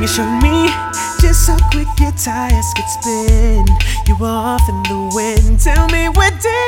show me just how quick your tires could spin. You were off in the wind. Tell me what did